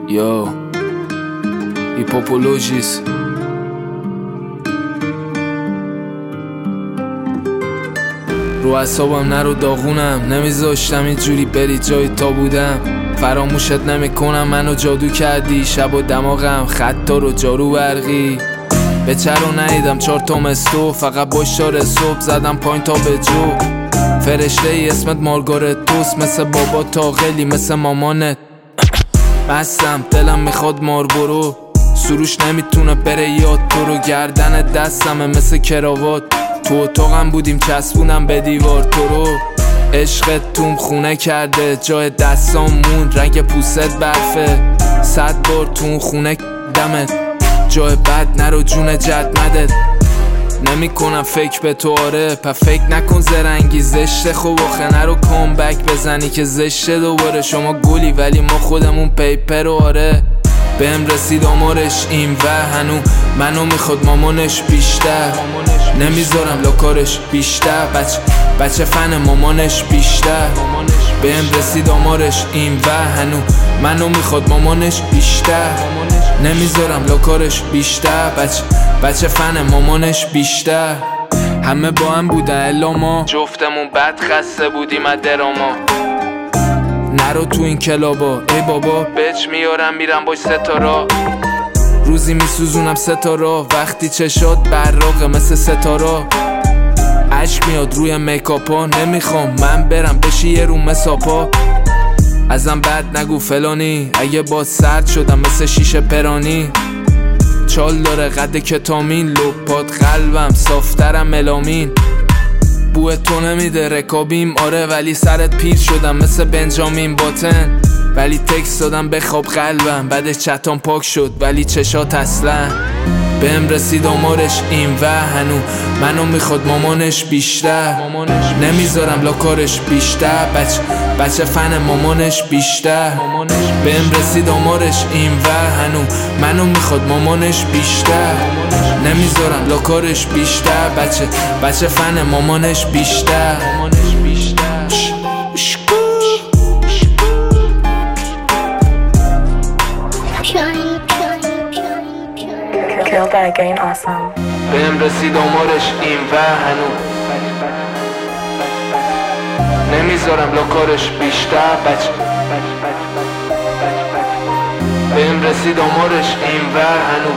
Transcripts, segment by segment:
یا هیپوپولوژیس رو اعصابم نرو داغونم، نمیذاشتم اینجوری بری جای تا بودم. فراموشت نمیکنم، منو جادو کردی، شب و دماغم خطا رو جارو برقی. به چرا ندیدم 4 تا مستو، فقط باشار صبح زدم پایین تا به جو. فرشته ای اسمت مارگارت توست، مثل بابا تاقلی مثل مامانت. بستم دلم میخواد مار برو، سروش نمیتونه بره یاد تو رو. گردن دستمه مثل کراوات، تو اتاقم بودیم چسبونم به دیوار تو رو. عشقت توم خونه کرده، جای دستام موند رنگ پوست برفه. 100 بار تو اون خونه دمت، جای بد نرو جون جد مدد. نمی کنم فکر به تو آره، پا فکر نکن زرنگی زشته. خوب آخه نرو کامبک بزنی که زشته دوباره. شما گلی ولی ما خودمون پیپر و آره. بهم رسید آمارش این و هنو منو میخواد مامانش بیشتر. نمیذارم لاکارش بیشتر، بچه فن مامانش بیشتر. بهم رسید آمارش این و هنو منو میخواد مامانش بیشتر. نمیذارم لاکارش بیشتر، بچه فن مامانش بیشتر. همه با هم بودن الا ما جفتمون بد خسته بودیم از دراما. نرو تو این کلابا ای بابا، بچ میارم میرم باش ستارا. روزی میسوزونم ستارا، وقتی چشات براقه مثل ستارا. عشق میاد روی میکاپا، نمیخوام من برم بشی یه رو مساپا. ازم بد نگو فلانی، اگه با سرد شدم مثل شیشه پرانی. چال داره قد کتامین، لپات قلبم صافترم ملامین. بوه تو نمیده رکابیم آره، ولی سرت پیر شدم مثل بنجامین باتن. ولی تکس دادم بخواب قلبم، بعدش چتام پاک شد ولی چشات اصلا. بهم رسید آمارش این و هنو منو میخواد مامانش بیشتر. نمیذارم لاکارش بیشتر، بچه فن مامانش بیشتر. بهم رسید آمارش این و هنو منو میخواد مامانش بیشتر. نمیذارم لاکارش بیشتر، بچه فن مامانش بیشتر. بهم رسید آمارش این و هنو نمیذارم لاکارش بیشتر، بهم رسید آمارش این و هنو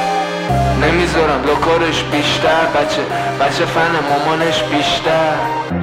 نمیذارم لاکارش بیشتر، بچه فن مامانش بیشتر.